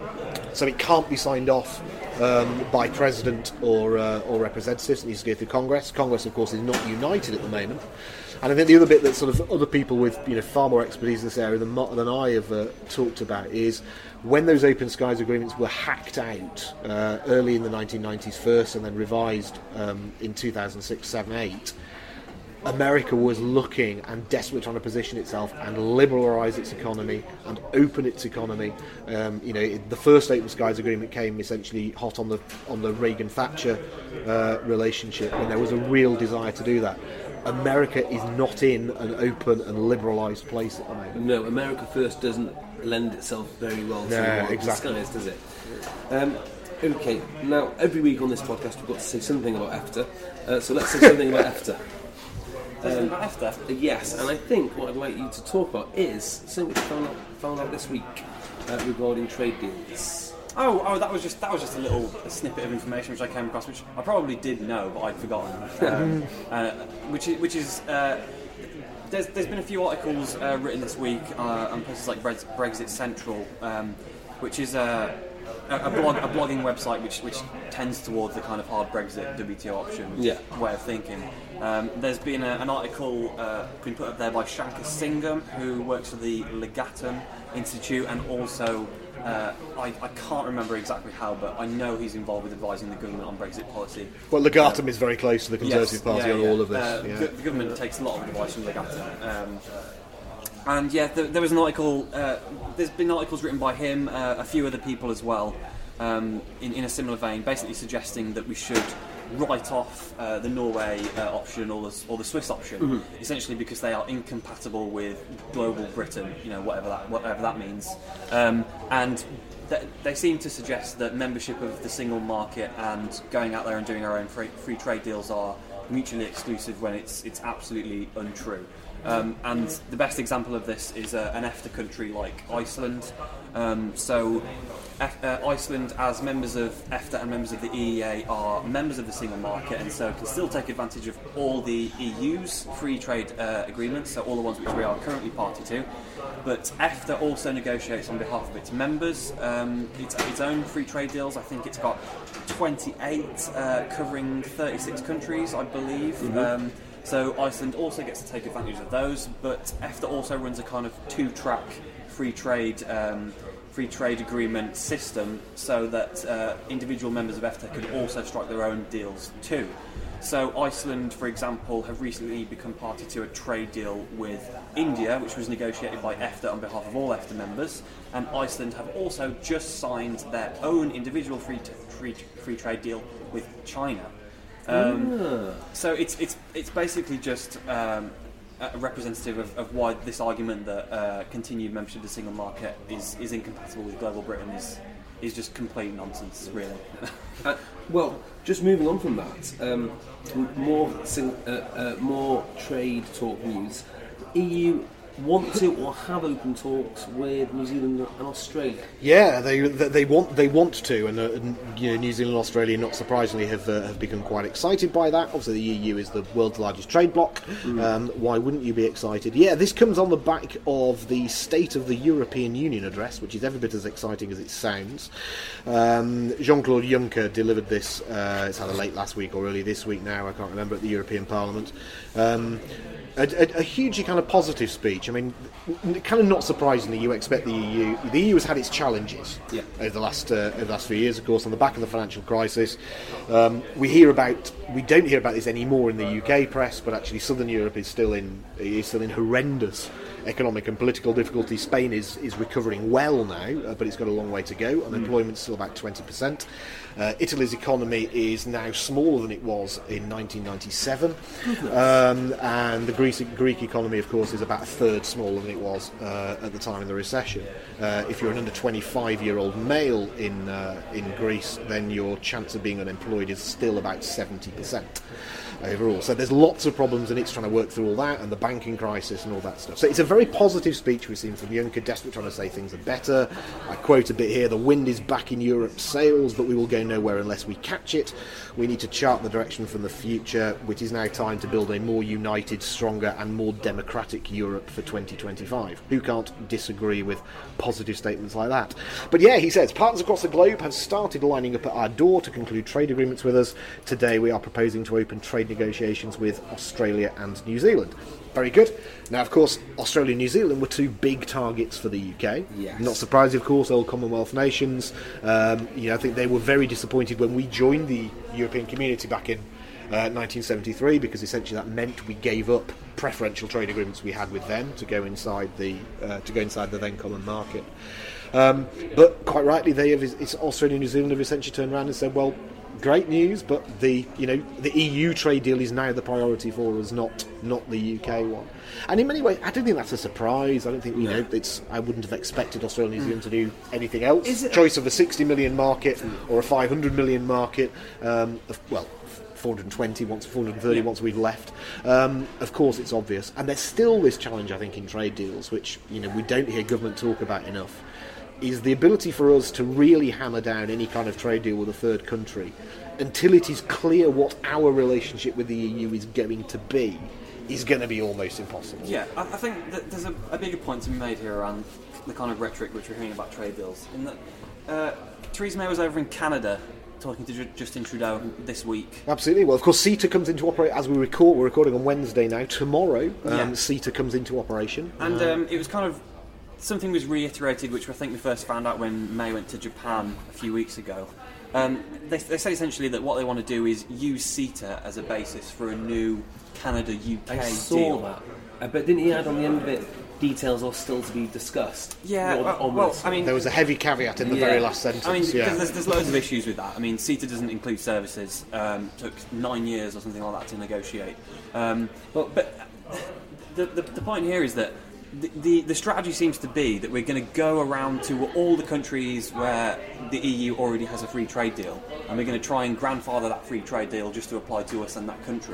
So it can't be signed off Um, by president or uh, or representatives. It needs to go through Congress. Congress, of course, is not united at the moment. And I think the other bit that sort of other people with you know far more expertise in this area than, than I have uh, talked about is when those Open Skies agreements were hacked out uh, early in the nineteen nineties first and then revised um, in two thousand six, seven, eight. America was looking and desperately trying to position itself and liberalise its economy and open its economy. Um, you know, it, the first Open Skies Agreement came essentially hot on the on the Reagan-Thatcher uh, relationship, and there was a real desire to do that. America is not in an open and liberalised place at the moment. No, America First doesn't lend itself very well to no, Open exactly. Skies, does it? Um, okay, now every week on this podcast we've got to say something about EFTA, uh, so let's say something about EFTA. Um, after? Yes, and I think what I'd like you to talk about is something we found out, found out this week uh, regarding trade deals. Oh, oh, that was just that was just a little snippet of information which I came across, which I probably did know, but I'd forgotten. Um, uh, which is, which is uh, there's there's been a few articles uh, written this week uh, on places like Brexit Central, um, which is a, a blog a blogging website which which tends towards the kind of hard Brexit W T O option yeah. way of thinking. Um, there's been a, an article uh, been put up there by Shankar Singham, who works for the Legatum Institute, and also uh, I, I can't remember exactly how, but I know he's involved with advising the government on Brexit policy. Well, Legatum uh, is very close to the Conservative yes, Party yeah, on yeah. all of this. Uh, yeah. the, the government takes a lot of advice from Legatum. Um, and yeah, there, there was an article, uh, there's been articles written by him, uh, a few other people as well, um, in, in a similar vein, basically suggesting that we should write off uh, the Norway uh, option or the, or the Swiss option, mm-hmm. essentially because they are incompatible with global Britain, you know, whatever that whatever that means. Um, and th- they seem to suggest that membership of the single market and going out there and doing our own free, free trade deals are mutually exclusive when it's it's absolutely untrue. Um, and the best example of this is uh, an EFTA country like Iceland. Um, so F- uh, Iceland, as members of EFTA and members of the E E A, are members of the single market, and so can still take advantage of all the E U's free trade uh, agreements, so all the ones which we are currently party to. But EFTA also negotiates on behalf of its members um, its, its own free trade deals. I think it's got twenty-eight uh, covering thirty-six countries, I believe. Mm-hmm. Um, So Iceland also gets to take advantage of those, but EFTA also runs a kind of two-track free trade um, free trade agreement system, so that uh, individual members of EFTA can also strike their own deals too. So Iceland, for example, have recently become party to a trade deal with India, which was negotiated by EFTA on behalf of all EFTA members, and Iceland have also just signed their own individual free t- free, free trade deal with China. Um, yeah. So it's it's it's basically just um, a representative of, of why this argument that uh, continued membership of the single market is, is incompatible with global Britain is is just complete nonsense, really. uh, well, just moving on from that, um, more sing, uh, uh, more trade talk news. E U want to or have open talks with New Zealand and Australia? Yeah, they they want they want to, and, uh, and you know, New Zealand and Australia, not surprisingly, have uh, have become quite excited by that. Obviously, the E U is the world's largest trade bloc. Mm. Um, why wouldn't you be excited? Yeah, this comes on the back of the State of the European Union address, which is every bit as exciting as it sounds. Um, Jean-Claude Juncker delivered this. Uh, it's either late last week or early this week now. I can't remember, at the European Parliament. Um, A, a, a hugely kind of positive speech. I mean, kind of not surprisingly, you expect the E U. The E U has had its challenges yeah. over the last uh, over the last few years, of course, on the back of the financial crisis. Um, we hear about we don't hear about this anymore in the U K press, but actually, Southern Europe is still in is still in horrendous economic and political difficulty. Spain is, is recovering well now, uh, but it's got a long way to go. Unemployment's still about twenty percent. Uh, Italy's economy is now smaller than it was in nineteen ninety-seven, um, and the Greek, Greek economy, of course, is about a third smaller than it was uh, at the time of the recession. Uh, if you're an under twenty-five-year-old male in uh, in Greece, then your chance of being unemployed is still about seventy percent overall. So there's lots of problems, and it's trying to work through all that, and the banking crisis and all that stuff. So it's a very positive speech we've seen from Juncker, desperately trying to say things are better. I quote a bit here: "The wind is back in Europe's sails, but we will go nowhere unless we catch it. We need to chart the direction from the future, which is now time to build a more united, stronger and more democratic Europe for twenty twenty-five. Who can't disagree with positive statements like that? But yeah, he says, partners across the globe have started lining up at our door to conclude trade agreements with us. Today we are proposing to open trade negotiations with Australia and New Zealand. Very good. Now, of course, Australia and New Zealand were two big targets for the U K. Yes. Not surprising, of course, old Commonwealth nations. Um, you know, I think they were very disappointed when we joined the European community back in uh, nineteen seventy-three, because essentially that meant we gave up preferential trade agreements we had with them to go inside the uh, to go inside the then common market. Um, but quite rightly, they have. It's Australia and New Zealand have essentially turned around and said, well, great news, but the you know the E U trade deal is now the priority for us, not not the U K one. And in many ways, I don't think that's a surprise. I don't think you no. know it's. I wouldn't have expected Australia and New Zealand mm. to do anything else. Is it Choice of a sixty million market or a five hundred million market. Um, of, well. four hundred twenty once, four hundred thirty yeah. once we've left. Um, of course, it's obvious, and there's still this challenge, I think, in trade deals, which you know we don't hear government talk about enough. is the ability for us to really hammer down any kind of trade deal with a third country until it is clear what our relationship with the E U is going to be, is going to be almost impossible. Yeah, I, I think that there's a, a bigger point to be made here around the kind of rhetoric which we're hearing about trade deals. In that, uh, Theresa May was over in Canada talking to Justin Trudeau this week. Absolutely. Well, of course, CETA comes into operation as we record. We're recording on Wednesday now. Tomorrow, um, yeah. CETA comes into operation. And um, it was kind of... Something was reiterated, which I think we first found out when May went to Japan a few weeks ago. Um, they, they say essentially that what they want to do is use CETA as a basis for a new Canada-U K I saw deal. that. Uh, but didn't he add on the end of it, details are still to be discussed? Yeah, on, well, on well this. I mean... There was a heavy caveat in the Yeah. very last sentence. I mean, yeah. because there's, there's loads of issues with that. I mean, CETA doesn't include services. Um, took nine years or something like that to negotiate. Um, but but the, the the point here is that the, the the strategy seems to be that we're going to go around to all the countries where the E U already has a free trade deal, and we're going to try and grandfather that free trade deal just to apply to us and that country.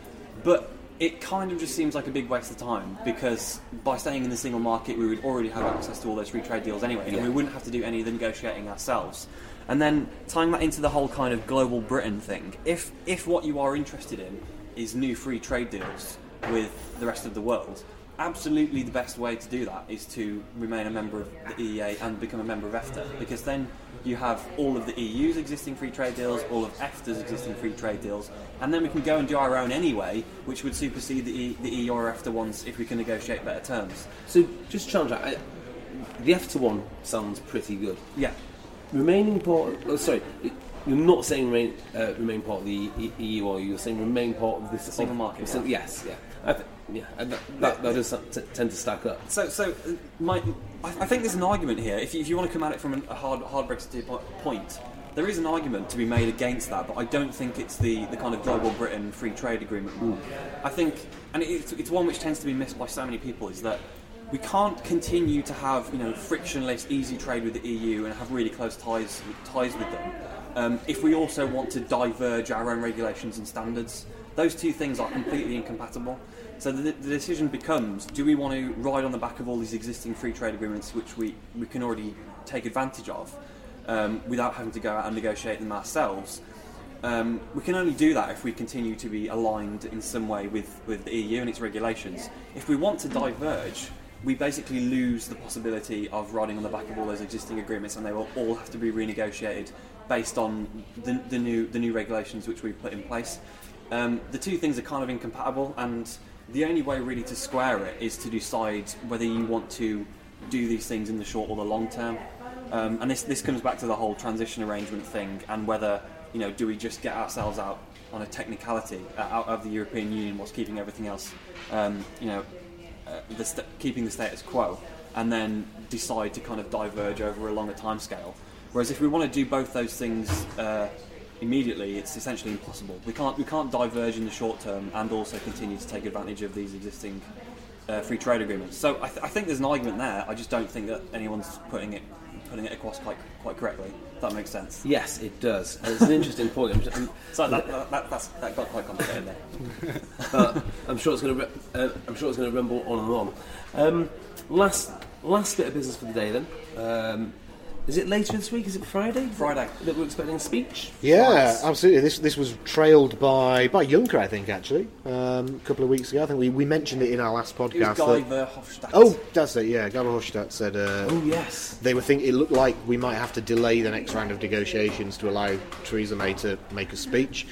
But it kind of just seems like a big waste of time, because by staying in the single market we would already have access to all those free trade deals anyway, Yeah. and we wouldn't have to do any of the negotiating ourselves. And then tying that into the whole kind of global Britain thing, if if what you are interested in is new free trade deals with the rest of the world, absolutely the best way to do that is to remain a member of the E E A and become a member of EFTA, because then you have all of the E U's existing free trade deals, all of EFTA's existing free trade deals, and then we can go and do our own anyway, which would supersede the E, the E U or EFTA ones if we can negotiate better terms. So, just challenge that. I, the EFTA one sounds pretty good. Yeah. Remaining part... Oh, sorry, you're not saying remain, uh, remain part of the E U, or you're saying remain part of this... Single of, market, of sing- yeah. Yes, yeah. I th- yeah, and that, that, that does t- tend to stack up. So, so uh, my, I, I think there's an argument here. If you, if you want to come at it from a hard, hard Brexit po- point, there is an argument to be made against that, but I don't think it's the, the kind of global Britain free trade agreement. Mm. I think, and it's, it's one which tends to be missed by so many people, is that we can't continue to have, you know, frictionless, easy trade with the E U and have really close ties ties with them um, if we also want to diverge our own regulations and standards. Those two things are completely incompatible. So the, the decision becomes, do we want to ride on the back of all these existing free trade agreements which we, we can already take advantage of um, without having to go out and negotiate them ourselves? Um, we can only do that if we continue to be aligned in some way with, with the E U and its regulations. If we want to diverge, we basically lose the possibility of riding on the back of all those existing agreements, and they will all have to be renegotiated based on the, the new the new regulations which we've put in place. Um, the two things are kind of incompatible, and the only way really to square it is to decide whether you want to do these things in the short or the long term. Um, and this this comes back to the whole transition arrangement thing, and whether, you know, do we just get ourselves out on a technicality uh, out of the European Union whilst keeping everything else, um, you know, uh, the st- keeping the status quo, and then decide to kind of diverge over a longer time scale. Whereas if we want to do both those things uh, immediately, it's essentially impossible. We can't we can't diverge in the short term and also continue to take advantage of these existing uh, free trade agreements. So I, th- I think there's an argument there. I just don't think that anyone's putting it putting it across quite quite correctly. If that makes sense. Yes, it does. And it's an interesting point. I'm, I'm, so that, that, that, that's, that got quite complicated there. uh, I'm sure it's going to. Uh, I'm sure it's going to rumble on and on. Um, last last bit of business for the day then. Um, Is it later this week? Is it Friday? Friday. That we're expecting a speech? Yeah, Nice. absolutely. This this was trailed by by Juncker, I think, actually, um, a couple of weeks ago. I think we, we mentioned it in our last podcast. It was Guy that, Verhofstadt. oh, that's it. Yeah, Guy Verhofstadt said. Uh, Oh yes. They were thinking it looked like we might have to delay the next round of negotiations to allow Theresa May to make a speech.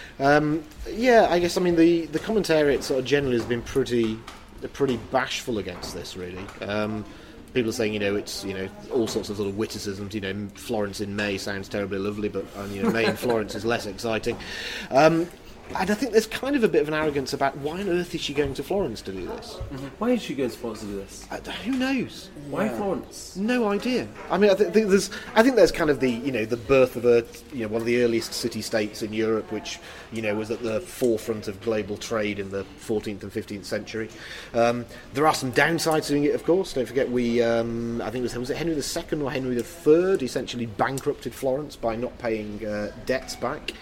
Um, yeah, I guess I mean the the commentariat sort of generally has been pretty pretty bashful against this, really. Um, People are saying, you know, it's, you know, all sorts of sort of witticisms. You know, Florence in May sounds terribly lovely, but uh, you know, May in Florence is less exciting. Um, and I think there's kind of a bit of an arrogance about why on earth is she going to Florence to do this? Mm-hmm. Why is she going to Florence to do this? Uh, who knows? Why Florence? No idea. I mean, I th- think there's, I think there's kind of the, you know, the birth of a, you know, one of the earliest city-states in Europe, which, you know, was at the forefront of global trade in the fourteenth and fifteenth century. Um, there are some downsides to doing it, of course. Don't forget, we, um, I think it was, was it Henry the Second or Henry the Third essentially bankrupted Florence by not paying uh, debts back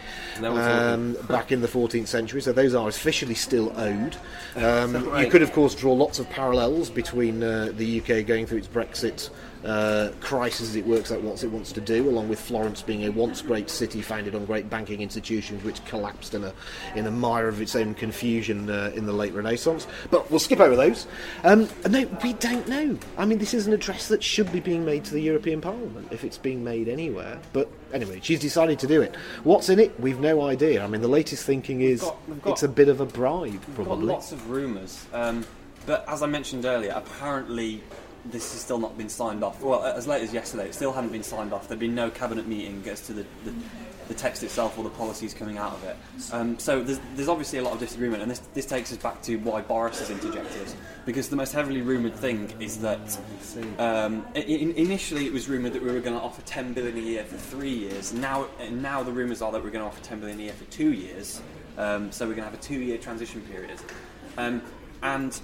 um, back in the fourteenth century. So those are officially still owed. Um, right? You could, of course, draw lots of parallels between uh, the U K going through its Brexit uh, crisis as it works out what it wants to do, along with Florence being a once great city founded on great banking institutions which collapsed in a in a mire of its own confusion uh, in the late Renaissance. But we'll skip over those. Um, no, we don't know. I mean, this is an address that should be being made to the European Parliament, if it's being made anywhere. But anyway, she's decided to do it. What's in it? We've no idea. I mean, the latest thinking is we've got, we've got, it's a bit of a bribe, probably. We've got lots of rumours. Um, but as I mentioned earlier, apparently this has still not been signed off. Well, as late as yesterday, it still hadn't been signed off. There'd been no cabinet meeting as to the, the, the text itself or the policies coming out of it. Um, so there's, there's obviously a lot of disagreement, and this, this takes us back to why Boris has interjected. Because the most heavily rumoured thing is that um, in, initially it was rumoured that we were going to offer ten billion a year for three years. Now, now the rumours are that we're going to offer ten billion a year for two years. Um, so we're going to have a two-year transition period. Um, and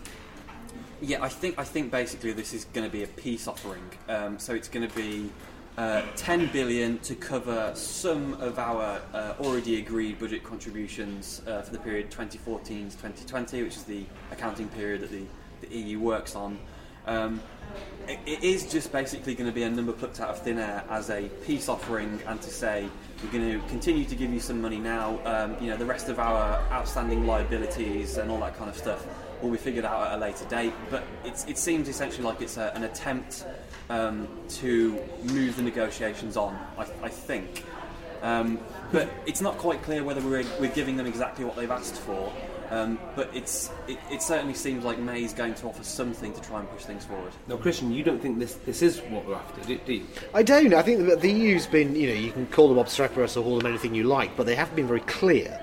Yeah, I think I think basically this is going to be a peace offering. Um, so it's going to be uh, ten billion to cover some of our uh, already agreed budget contributions uh, for the period twenty fourteen to twenty twenty, which is the accounting period that the, the E U works on. Um, it, it is just basically going to be a number plucked out of thin air as a peace offering, and to say we're going to continue to give you some money now. Um, you know, the rest of our outstanding liabilities and all that kind of stuff will be figured out at a later date, but it's, it seems essentially like it's a, an attempt um, to move the negotiations on, I, I think. Um, but it's not quite clear whether we're, we're giving them exactly what they've asked for, um, but it's, it, it certainly seems like May's going to offer something to try and push things forward. Now, Christian, you don't think this, this is what we're after, do, do you? I don't. I think that the E U's been, you know, you can call them obstreperous or call them anything you like, but they haven't been very clear.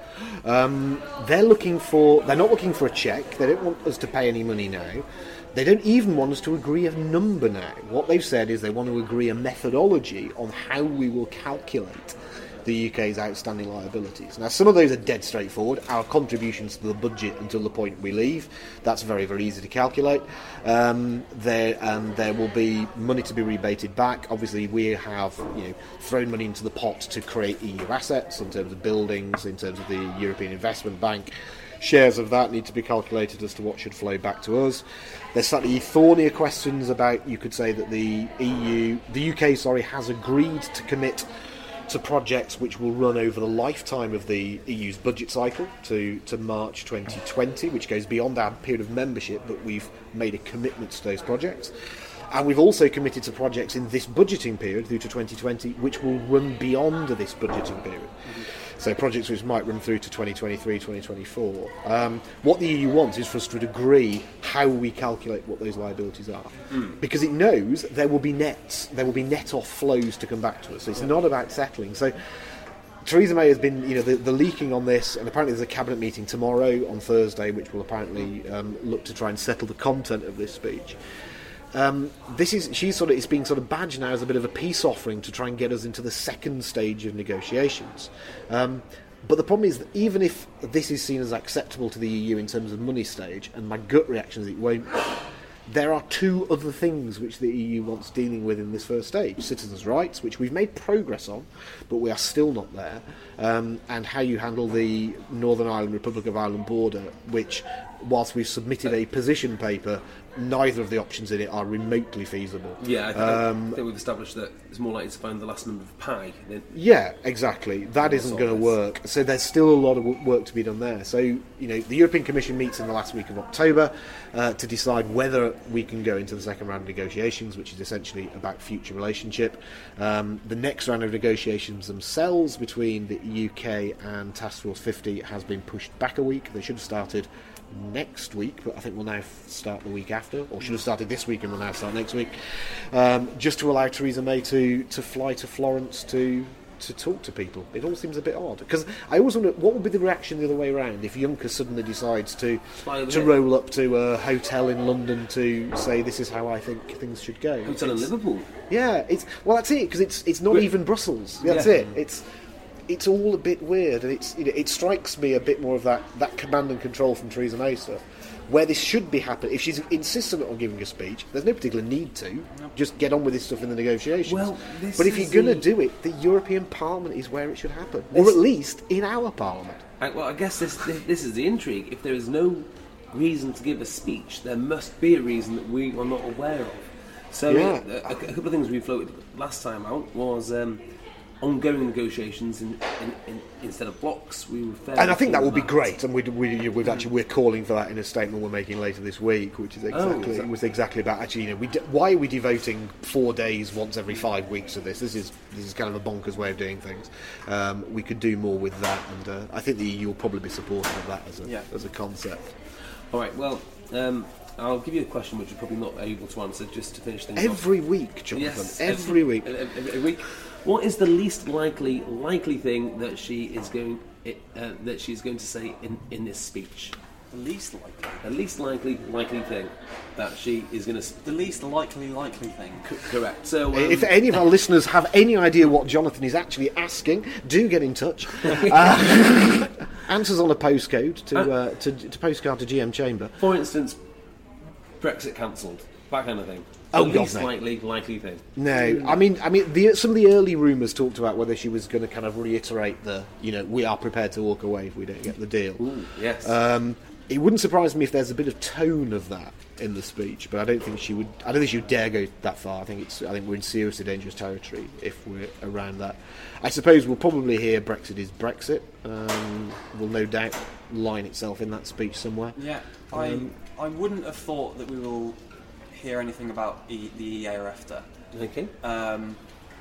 Um, they're looking for. They're not looking for a cheque. They don't want us to pay any money now. They don't even want us to agree a number now. What they've said is they want to agree a methodology on how we will calculate the U K's outstanding liabilities. Now, some of those are dead straightforward. Our contributions to the budget until the point we leave. That's very, very easy to calculate. Um, there and there will be money to be rebated back. Obviously, we have, you know, thrown money into the pot to create E U assets in terms of buildings, in terms of the European Investment Bank. Shares of that need to be calculated as to what should flow back to us. There's slightly thornier questions about, you could say that the E U, the U K, sorry, has agreed to commit to projects which will run over the lifetime of the E U's budget cycle to, to March twenty twenty, which goes beyond our period of membership, but we've made a commitment to those projects. And we've also committed to projects in this budgeting period through to twenty twenty, which will run beyond this budgeting period. So projects which might run through to twenty twenty-three, twenty twenty-four. Um, what the E U wants is for us to agree how we calculate what those liabilities are. Mm. Because it knows there will be nets, there will be net off flows to come back to us. So it's not about settling. So Theresa May has been, you know, the, the leaking on this, and apparently there's a cabinet meeting tomorrow on Thursday which will apparently um, look to try and settle the content of this speech. Um, this is she's sort of it's being sort of badged now as a bit of a peace offering to try and get us into the second stage of negotiations. Um, but the problem is that even if this is seen as acceptable to the E U in terms of money stage, and my gut reaction is it won't, there are two other things which the E U wants dealing with in this first stage: citizens' rights, which we've made progress on, but we are still not there, um, and how you handle the Northern Ireland Republic of Ireland border, which, whilst we've submitted a position paper, neither of the options in it are remotely feasible. Yeah, I think, um, I think we've established that it's more likely to find the last number of pi. Than yeah, exactly. That isn't going to work. So there's still a lot of work to be done there. So, you know, the European Commission meets in the last week of October uh, to decide whether we can go into the second round of negotiations, which is essentially about future relationship. Um, the next round of negotiations themselves between the U K and Task Force fifty has been pushed back a week. They should have started next week, but I think we'll now start the week after, or should have started this week and we'll now start next week, um, just to allow Theresa May to, to fly to Florence to to talk to people. It all seems a bit odd, because I always wonder what would be the reaction the other way around if Juncker suddenly decides to to roll up to a hotel in London to say this is how I think things should go. Hotel in Liverpool. Yeah, it's well that's it, because it's it's not We're, even Brussels. That's yeah. it. It's It's all a bit weird, and it's you know, it strikes me a bit more of that, that command and control from Theresa May stuff, where this should be happening. If she's insistent on giving a speech, there's no particular need to. No. Just get on with this stuff in the negotiations. Well, but if you're going to the... do it, the European Parliament is where it should happen, this... or at least in our Parliament. I, well, I guess this, this this is the intrigue. If there is no reason to give a speech, there must be a reason that we are not aware of. So Yeah. uh, a, a couple of things we floated last time out was um, ongoing negotiations in, in, in, instead of blocks. We were fairly And I think that keen will be on great, and we, we, we've actually we're calling for that in a statement we're making later this week, which is exactly exactly. was exactly about actually. You know, we de- why are we devoting four days once every five weeks to this? This is this is kind of a bonkers way of doing things. Um, we could do more with that, and uh, I think the E U will probably be supportive of that as a Yeah. as a concept. All right. Well, um, I'll give you a question which you're probably not able to answer, just to finish things off. Every week, Jonathan. Yes, every week. Every, every week. What is the least likely likely thing that she is going uh, that she's going to say in, in this speech? The least likely. The least likely likely thing that she is going to. The least likely likely thing. C- correct. So, um, If any of our listeners have any idea what Jonathan is actually asking, do get in touch. Uh, answers on a postcode to, uh, to to postcard to G M Chamber. for instance, Brexit cancelled, that kind of thing. Oh, the God, least no. likely likely thing. No, I mean, I mean, the, some of the early rumours talked about whether she was going to kind of reiterate the, you know, we are prepared to walk away if we don't get the deal. Ooh, yes. Um, it wouldn't surprise me if there's a bit of tone of that in the speech, but I don't think she would. I don't think she would dare go that far. I think it's. I think we're in seriously dangerous territory if we're around that. I suppose we'll probably hear Brexit is Brexit. Um, will no doubt line itself in that speech somewhere. Yeah, I I wouldn't have thought that we will hear anything about e, the E A or EFTA. Okay. Um,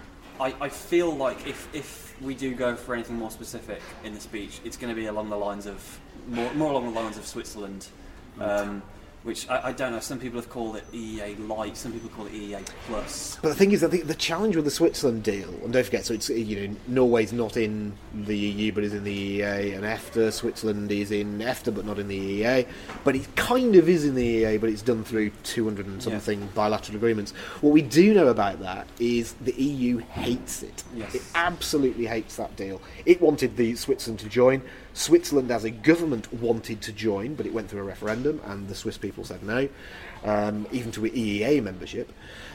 I, I feel like if, if we do go for anything more specific in the speech, it's going to be along the lines of more, more along the lines of Switzerland, um, which I, I don't know. Some people have called it E E A Light, some people call it E E A Plus. But the thing is, I think the challenge with the Switzerland deal, and don't forget, so it's, you know, Norway's not in the E U but is in the E E A, and EFTA, Switzerland is in EFTA but not in the E E A, but it kind of is in the E E A, but it's done through two hundred and something Yeah. bilateral agreements. What we do know about that is the E U hates it. Yes. It absolutely hates that deal. It wanted the Switzerland to join. Switzerland as a government wanted to join, but it went through a referendum and the Swiss people said no, um, even to E E A membership.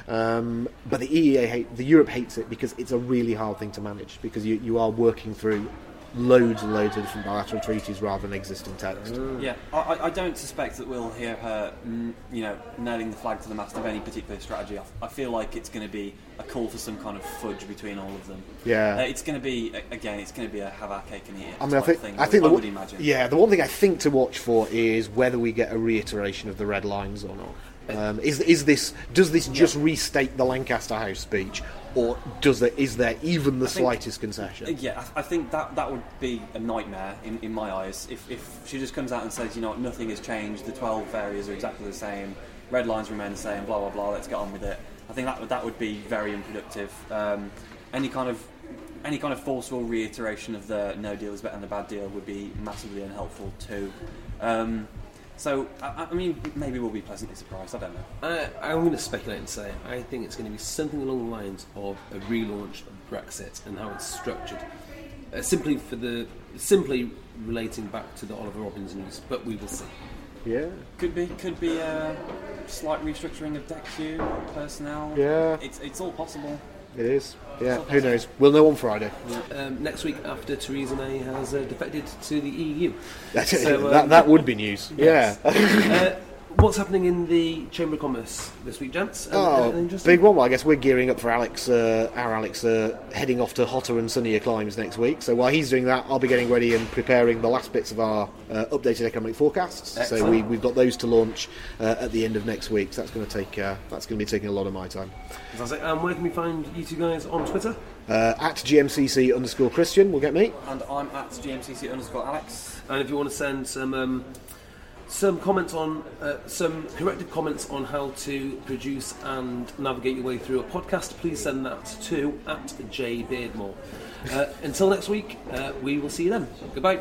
Um, but the E E A, hate, the Europe hates it because it's a really hard thing to manage, because you, you are working through loads and loads of different bilateral treaties rather than existing text. Yeah, I, I don't suspect that we'll hear her, mm, you know, nailing the flag to the mast of any particular strategy. I, I feel like it's going to be a call for some kind of fudge between all of them. Yeah. uh, it's going to be again, it's going to be a have our cake and eat it. I mean, I type think, thing, I think I the, would one- imagine. Yeah, the one thing I think to watch for is whether we get a reiteration of the red lines or not. Um, is is this does this just restate the Lancaster House speech, or does there is there even the I think- slightest concession? Yeah, I, I think that that would be a nightmare in, in my eyes. If, if she just comes out and says, you know what, nothing has changed, the twelve areas are exactly the same, red lines remain the same, blah blah blah, let's get on with it. I think that would that would be very unproductive. Um, any kind of any kind of forceful reiteration of the no deal is better than a bad deal would be massively unhelpful too. Um, so I, I mean, maybe we'll be pleasantly surprised. I don't know. Uh, I'm going to speculate and say I think it's going to be something along the lines of a relaunch of Brexit and how it's structured, uh, simply for the simply relating back to the Oliver Robbins news. But we will see. Yeah. Could be, could be a slight restructuring of D E C U personnel. Yeah. it's it's all possible. It is. Yeah, who knows? We'll know on Friday. Um, next week, after Theresa May has uh, defected to the E U. That's So, um, that, that would be news. Yes. Yeah. uh, what's happening in the Chamber of Commerce this week, gents? Uh, Oh, anything interesting? big one. Well, I guess we're gearing up for Alex, uh, our Alex, uh, heading off to hotter and sunnier climes next week. So while he's doing that, I'll be getting ready and preparing the last bits of our uh, updated economic forecasts. Excellent. So we, we've got those to launch uh, at the end of next week. So that's going to take uh, that's going to be taking a lot of my time. Fantastic. Um, where can we find you two guys on Twitter? Uh, at G M C C underscore Christian will get me. And I'm at G M C C underscore Alex. And if you want to send some um, some comments on uh, some corrected comments on how to produce and navigate your way through a podcast, please send that to at J Beardmore. Uh, until next week, uh, we will see you then. Goodbye.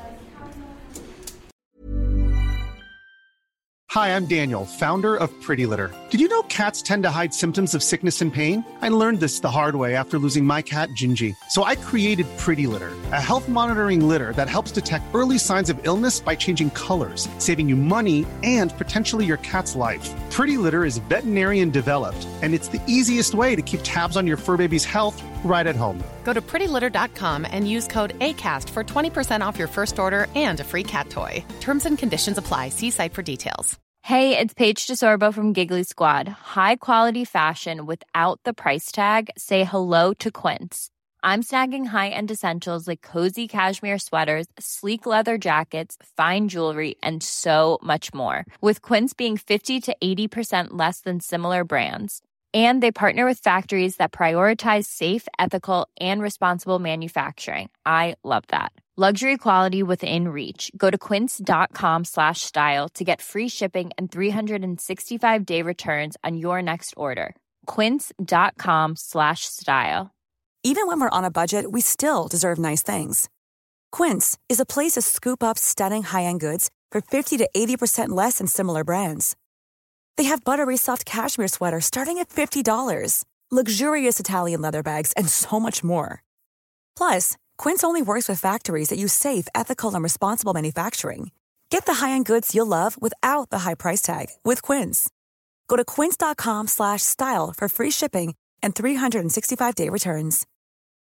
Hi, I'm Daniel, founder of Pretty Litter. Did you know cats tend to hide symptoms of sickness and pain? I learned this the hard way after losing my cat, Gingy. So I created Pretty Litter, a health monitoring litter that helps detect early signs of illness by changing colors, saving you money and potentially your cat's life. Pretty Litter is veterinarian developed, and it's the easiest way to keep tabs on your fur baby's health right at home. Go to pretty litter dot com and use code ACAST for twenty percent off your first order and a free cat toy. Terms and conditions apply. See site for details. Hey, it's Paige DeSorbo from Giggly Squad. High quality fashion without the price tag. Say hello to Quince. I'm snagging high-end essentials like cozy cashmere sweaters, sleek leather jackets, fine jewelry, and so much more. With Quince being fifty to eighty percent less than similar brands. And they partner with factories that prioritize safe, ethical, and responsible manufacturing. I love that. Luxury quality within reach. Go to quince.com slash style to get free shipping and three sixty-five day returns on your next order. Quince.com slash style. Even when we're on a budget, we still deserve nice things. Quince is a place to scoop up stunning high-end goods for fifty to eighty percent less than similar brands. They have buttery soft cashmere sweaters starting at fifty dollars, luxurious Italian leather bags, and so much more. Plus, Quince only works with factories that use safe, ethical, and responsible manufacturing. Get the high-end goods you'll love without the high price tag with Quince. Go to quince.com slash style for free shipping and three sixty-five day returns.